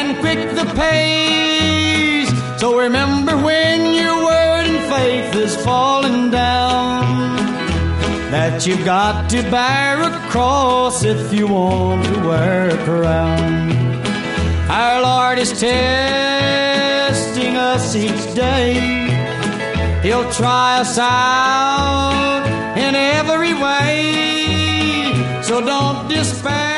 and quick the pace. So remember when your word and faith is falling down, that you've got to bear a cross if you want to wear a crown. Our Lord is testing us each day. He'll try us out in every way. So don't despair.